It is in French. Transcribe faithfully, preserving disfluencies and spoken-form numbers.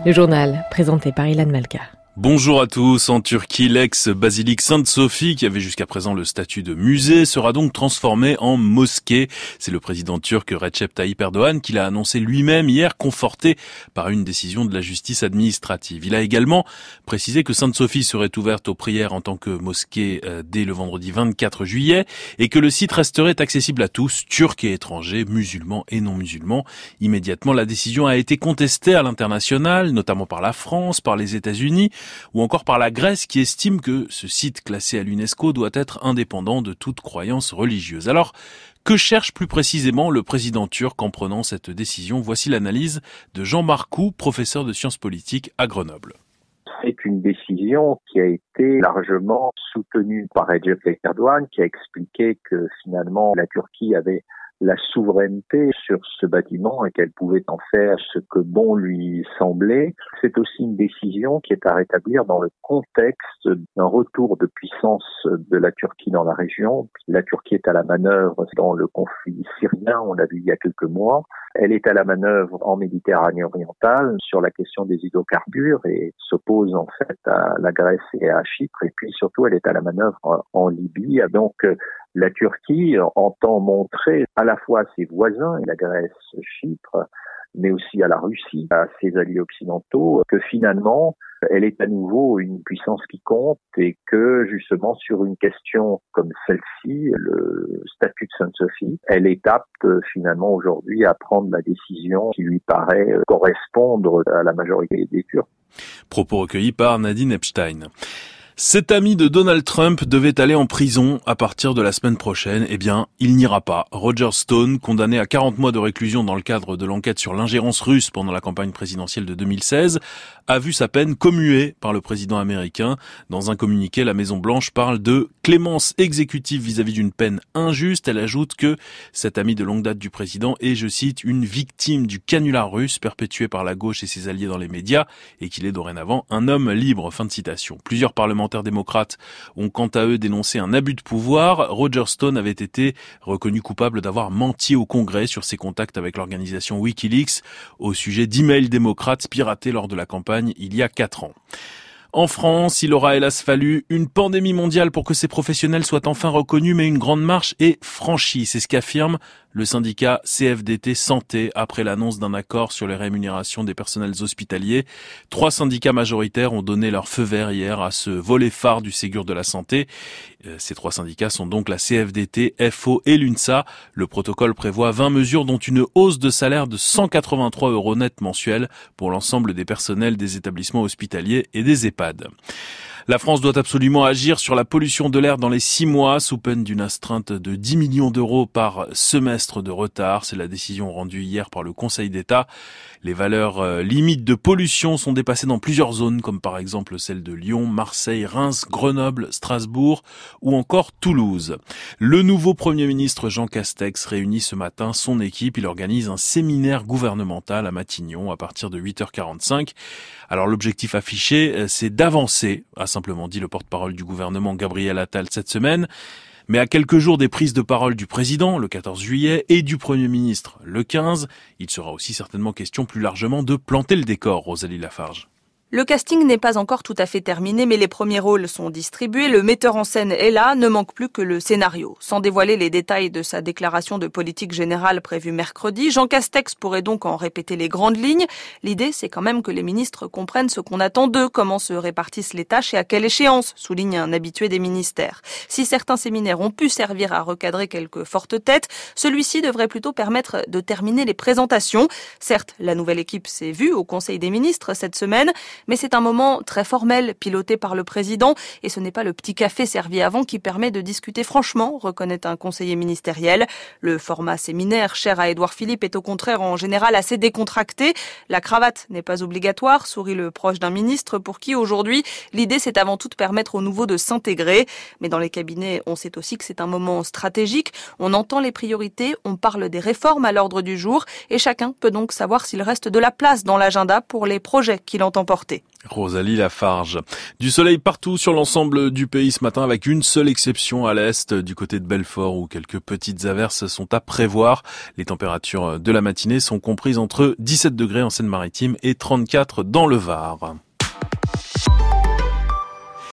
Le journal présenté par Ilan Malka. Bonjour à tous. En Turquie, l'ex-basilique Sainte-Sophie, qui avait jusqu'à présent le statut de musée, sera donc transformée en mosquée. C'est le président turc Recep Tayyip Erdogan qui l'a annoncé lui-même hier, conforté par une décision de la justice administrative. Il a également précisé que Sainte-Sophie serait ouverte aux prières en tant que mosquée dès le vendredi vingt-quatre juillet et que le site resterait accessible à tous, turcs et étrangers, musulmans et non musulmans. Immédiatement, la décision a été contestée à l'international, notamment par la France, par les États-Unis, ou encore par la Grèce qui estime que ce site classé à l'UNESCO doit être indépendant de toute croyance religieuse. Alors, que cherche plus précisément le président turc en prenant cette décision? Voici l'analyse de Jean Marcoux, professeur de sciences politiques à Grenoble. C'est une décision qui a été largement soutenue par Recep Tayyip Erdogan, qui a expliqué que finalement la Turquie avait la souveraineté sur ce bâtiment et qu'elle pouvait en faire ce que bon lui semblait. C'est aussi une décision qui est à rétablir dans le contexte d'un retour de puissance de la Turquie dans la région. La Turquie est à la manœuvre dans le conflit syrien, on l'a vu il y a quelques mois. Elle est à la manœuvre en Méditerranée orientale sur la question des hydrocarbures et s'oppose en fait à la Grèce et à Chypre. Et puis surtout, elle est à la manœuvre en Libye. Donc, la Turquie entend montrer à la fois à ses voisins, la Grèce, Chypre, mais aussi à la Russie, à ses alliés occidentaux, que finalement, elle est à nouveau une puissance qui compte et que justement sur une question comme celle-ci, le statut de Sainte-Sophie, elle est apte finalement aujourd'hui à prendre la décision qui lui paraît correspondre à la majorité des Turcs. Propos recueillis par Nadine Epstein. Cet ami de Donald Trump devait aller en prison à partir de la semaine prochaine. Eh bien, il n'ira pas. Roger Stone, condamné à quarante mois de réclusion dans le cadre de l'enquête sur l'ingérence russe pendant la campagne présidentielle de deux mille seize, a vu sa peine commuée par le président américain. Dans un communiqué, la Maison-Blanche parle de clémence exécutive vis-à-vis d'une peine injuste. Elle ajoute que cet ami de longue date du président est, je cite, une victime du canular russe perpétué par la gauche et ses alliés dans les médias et qu'il est dorénavant un homme libre. Fin de citation. Plusieurs parlementaires démocrates ont quant à eux dénoncé un abus de pouvoir. Roger Stone avait été reconnu coupable d'avoir menti au Congrès sur ses contacts avec l'organisation Wikileaks au sujet d'emails démocrates piratés lors de la campagne il y a quatre ans. En France, il aura hélas fallu une pandémie mondiale pour que ces professionnels soient enfin reconnus, mais une grande marche est franchie. C'est ce qu'affirme le syndicat C F D T Santé après l'annonce d'un accord sur les rémunérations des personnels hospitaliers. Trois syndicats majoritaires ont donné leur feu vert hier à ce volet phare du Ségur de la santé. Ces trois syndicats sont donc la C F D T, F O et l'UNSA. Le protocole prévoit vingt mesures dont une hausse de salaire de cent quatre-vingt-trois euros net mensuels pour l'ensemble des personnels des établissements hospitaliers et des EHPAD. La France doit absolument agir sur la pollution de l'air dans les six mois, sous peine d'une astreinte de dix millions d'euros par semestre de retard. C'est la décision rendue hier par le Conseil d'État. Les valeurs euh, limites de pollution sont dépassées dans plusieurs zones, comme par exemple celles de Lyon, Marseille, Reims, Grenoble, Strasbourg ou encore Toulouse. Le nouveau Premier ministre Jean Castex réunit ce matin son équipe. Il organise un séminaire gouvernemental à Matignon à partir de huit heures quarante-cinq. Alors l'objectif affiché, c'est d'avancer, a simplement dit le porte-parole du gouvernement Gabriel Attal cette semaine. Mais à quelques jours des prises de parole du président, le quatorze juillet, et du Premier ministre, le quinze, il sera aussi certainement question plus largement de planter le décor, Rosalie Lafarge. Le casting n'est pas encore tout à fait terminé, mais les premiers rôles sont distribués. Le metteur en scène est là, ne manque plus que le scénario. Sans dévoiler les détails de sa déclaration de politique générale prévue mercredi, Jean Castex pourrait donc en répéter les grandes lignes. L'idée, c'est quand même que les ministres comprennent ce qu'on attend d'eux, comment se répartissent les tâches et à quelle échéance, souligne un habitué des ministères. Si certains séminaires ont pu servir à recadrer quelques fortes têtes, celui-ci devrait plutôt permettre de terminer les présentations. Certes, la nouvelle équipe s'est vue au Conseil des ministres cette semaine, mais c'est un moment très formel, piloté par le président, et ce n'est pas le petit café servi avant qui permet de discuter franchement, reconnaît un conseiller ministériel. Le format séminaire, cher à Édouard Philippe, est au contraire en général assez décontracté. La cravate n'est pas obligatoire, sourit le proche d'un ministre, pour qui aujourd'hui, l'idée c'est avant tout de permettre aux nouveaux de s'intégrer. Mais dans les cabinets, on sait aussi que c'est un moment stratégique. On entend les priorités, on parle des réformes à l'ordre du jour, et chacun peut donc savoir s'il reste de la place dans l'agenda pour les projets qu'il entend porter. l'été. Rosalie Lafarge. Du soleil partout sur l'ensemble du pays ce matin, avec une seule exception à l'est, du côté de Belfort, où quelques petites averses sont à prévoir. Les températures de la matinée sont comprises entre dix-sept degrés en Seine-Maritime et trente-quatre dans le Var.